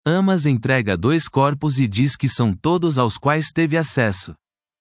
Hamas entrega 2 corpos e diz que são todos aos quais teve acesso.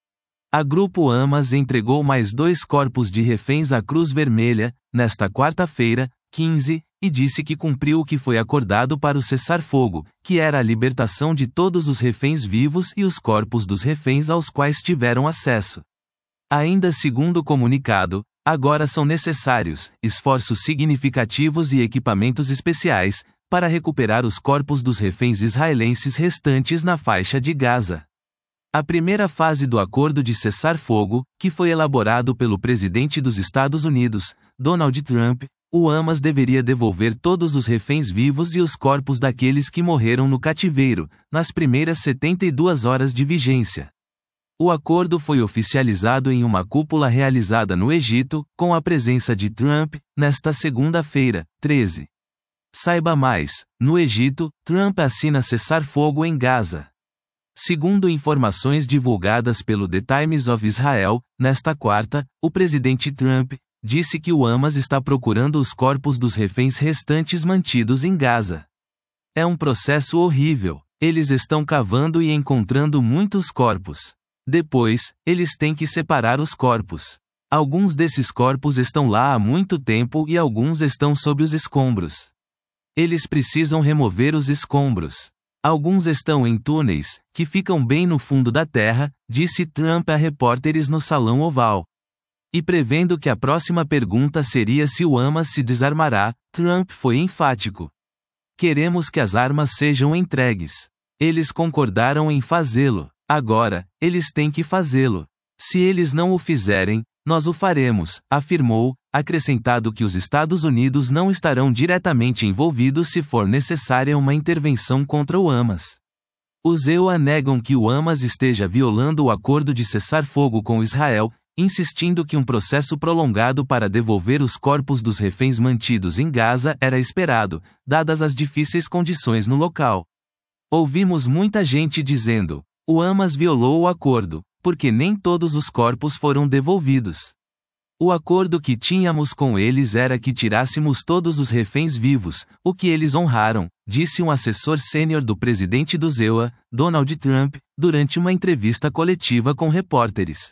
A Grupo Hamas entregou mais 2 corpos de reféns à Cruz Vermelha, nesta quarta-feira, 15, e disse que cumpriu o que foi acordado para o cessar-fogo, que era a libertação de todos os reféns vivos e os corpos dos reféns aos quais tiveram acesso. Ainda segundo o comunicado, agora são necessários esforços significativos e equipamentos especiais para recuperar os corpos dos reféns israelenses restantes na faixa de Gaza. A primeira fase do acordo de cessar-fogo, que foi elaborado pelo presidente dos Estados Unidos, Donald Trump, o Hamas deveria devolver todos os reféns vivos e os corpos daqueles que morreram no cativeiro, nas primeiras 72 horas de vigência. O acordo foi oficializado em uma cúpula realizada no Egito, com a presença de Trump, nesta segunda-feira, 13. Saiba mais: no Egito, Trump assina cessar-fogo em Gaza. Segundo informações divulgadas pelo The Times of Israel, nesta quarta, o presidente Trump disse que o Hamas está procurando os corpos dos reféns restantes mantidos em Gaza. É um processo horrível. Eles estão cavando e encontrando muitos corpos. Depois, eles têm que separar os corpos. Alguns desses corpos estão lá há muito tempo e alguns estão sob os escombros. Eles precisam remover os escombros. Alguns estão em túneis, que ficam bem no fundo da terra, disse Trump a repórteres no Salão Oval. E prevendo que a próxima pergunta seria se o Hamas se desarmará, Trump foi enfático. Queremos que as armas sejam entregues. Eles concordaram em fazê-lo. Agora, eles têm que fazê-lo. Se eles não o fizerem, nós o faremos, afirmou, acrescentado que os Estados Unidos não estarão diretamente envolvidos se for necessária uma intervenção contra o Hamas. Os EUA negam que o Hamas esteja violando o acordo de cessar-fogo com Israel, insistindo que um processo prolongado para devolver os corpos dos reféns mantidos em Gaza era esperado, dadas as difíceis condições no local. Ouvimos muita gente dizendo: o Hamas violou o acordo, porque nem todos os corpos foram devolvidos. O acordo que tínhamos com eles era que tirássemos todos os reféns vivos, o que eles honraram, disse um assessor sênior do presidente do EUA, Donald Trump, durante uma entrevista coletiva com repórteres.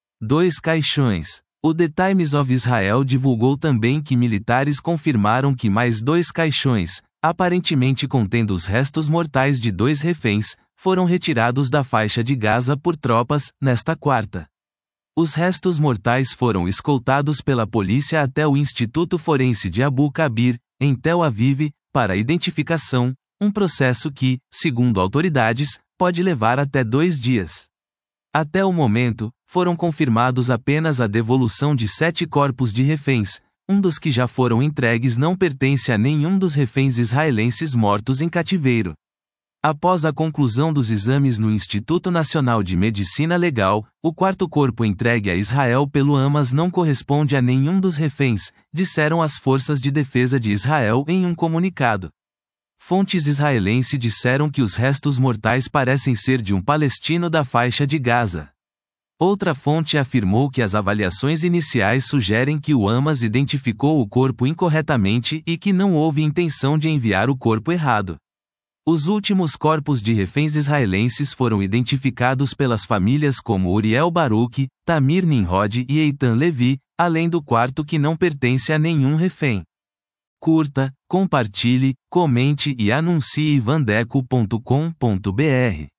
2 caixões. O The Times of Israel divulgou também que militares confirmaram que mais 2 caixões, aparentemente contendo os restos mortais de 2 reféns, foram retirados da faixa de Gaza por tropas, nesta quarta. Os restos mortais foram escoltados pela polícia até o Instituto Forense de Abu Kabir, em Tel Aviv, para identificação, um processo que, segundo autoridades, pode levar até 2 dias. Até o momento, foram confirmados apenas a devolução de 7 corpos de reféns. Um dos que já foram entregues não pertence a nenhum dos reféns israelenses mortos em cativeiro. Após a conclusão dos exames no Instituto Nacional de Medicina Legal, o 4º corpo entregue a Israel pelo Hamas não corresponde a nenhum dos reféns, disseram as forças de defesa de Israel em um comunicado. Fontes israelenses disseram que os restos mortais parecem ser de um palestino da faixa de Gaza. Outra fonte afirmou que as avaliações iniciais sugerem que o Hamas identificou o corpo incorretamente e que não houve intenção de enviar o corpo errado. Os últimos corpos de reféns israelenses foram identificados pelas famílias como Uriel Baruch, Tamir Nimrod e Eitan Levi, além do 4º que não pertence a nenhum refém. Curta, compartilhe, comente e anuncie vandeco.com.br.